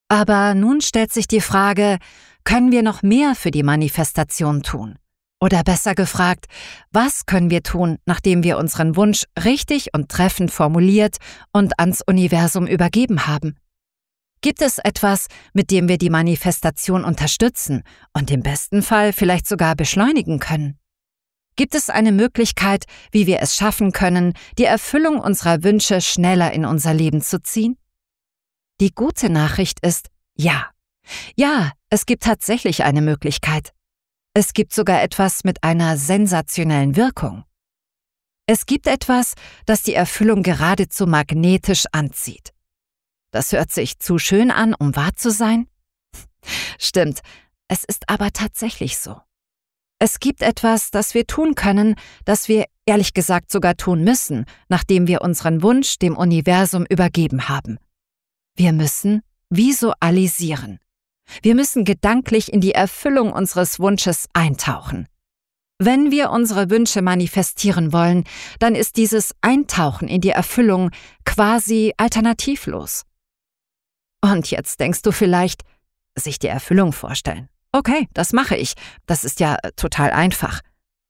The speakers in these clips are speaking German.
Aber nun stellt sich die Frage, können wir noch mehr für die Manifestation tun? Oder besser gefragt, was können wir tun, nachdem wir unseren Wunsch richtig und treffend formuliert und ans Universum übergeben haben? Gibt es etwas, mit dem wir die Manifestation unterstützen und im besten Fall vielleicht sogar beschleunigen können? Gibt es eine Möglichkeit, wie wir es schaffen können, die Erfüllung unserer Wünsche schneller in unser Leben zu ziehen? Die gute Nachricht ist ja. Ja, es gibt tatsächlich eine Möglichkeit. Es gibt sogar etwas mit einer sensationellen Wirkung. Es gibt etwas, das die Erfüllung geradezu magnetisch anzieht. Das hört sich zu schön an, um wahr zu sein? Stimmt, es ist aber tatsächlich so. Es gibt etwas, das wir tun können, das wir ehrlich gesagt sogar tun müssen, nachdem wir unseren Wunsch dem Universum übergeben haben. Wir müssen visualisieren. Wir müssen gedanklich in die Erfüllung unseres Wunsches eintauchen. Wenn wir unsere Wünsche manifestieren wollen, dann ist dieses Eintauchen in die Erfüllung quasi alternativlos. Und jetzt denkst du vielleicht, sich die Erfüllung vorstellen. Okay, das mache ich. Das ist ja total einfach.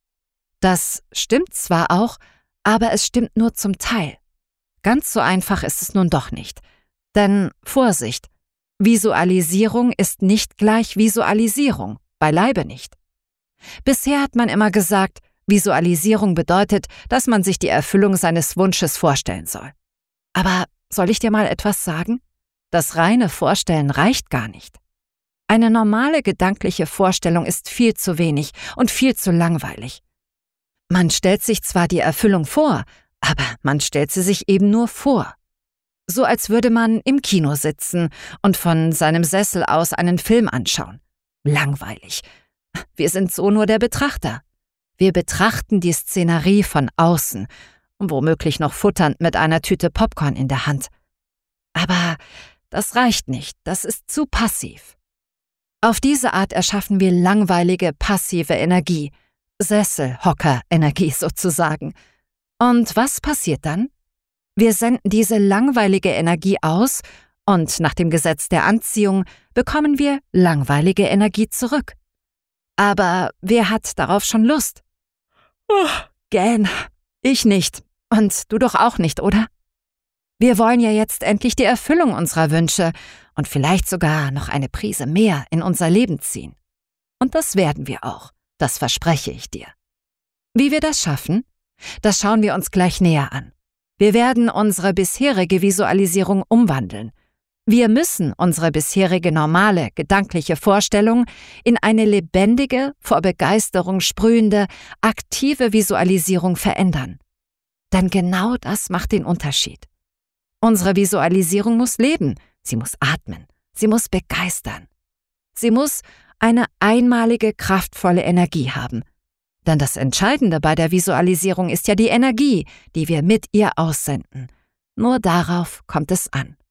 Das stimmt zwar auch, aber es stimmt nur zum Teil. Ganz so einfach ist es nun doch nicht. Denn Vorsicht, Visualisierung ist nicht gleich Visualisierung, beileibe nicht. Bisher hat man immer gesagt, Visualisierung bedeutet, dass man sich die Erfüllung seines Wunsches vorstellen soll. Aber soll ich dir mal etwas sagen? Das reine Vorstellen reicht gar nicht. Eine normale gedankliche Vorstellung ist viel zu wenig und viel zu langweilig. Man stellt sich zwar die Erfüllung vor, aber man stellt sie sich eben nur vor. So als würde man im Kino sitzen und von seinem Sessel aus einen Film anschauen. Langweilig. Wir sind so nur der Betrachter. Wir betrachten die Szenerie von außen, womöglich noch futternd mit einer Tüte Popcorn in der Hand. Aber das reicht nicht, das ist zu passiv. Auf diese Art erschaffen wir langweilige, passive Energie, Sesselhocker-Energie sozusagen. Und was passiert dann? Wir senden diese langweilige Energie aus und nach dem Gesetz der Anziehung bekommen wir langweilige Energie zurück. Aber wer hat darauf schon Lust? Gähn, ich nicht. Und du doch auch nicht, oder? Wir wollen ja jetzt endlich die Erfüllung unserer Wünsche und vielleicht sogar noch eine Prise mehr in unser Leben ziehen. Und das werden wir auch, das verspreche ich dir. Wie wir das schaffen, das schauen wir uns gleich näher an. Wir werden unsere bisherige Visualisierung umwandeln. Wir müssen unsere bisherige normale, gedankliche Vorstellung in eine lebendige, vor Begeisterung sprühende, aktive Visualisierung verändern. Denn genau das macht den Unterschied. Unsere Visualisierung muss leben, sie muss atmen, sie muss begeistern. Sie muss eine einmalige, kraftvolle Energie haben. Denn das Entscheidende bei der Visualisierung ist ja die Energie, die wir mit ihr aussenden. Nur darauf kommt es an.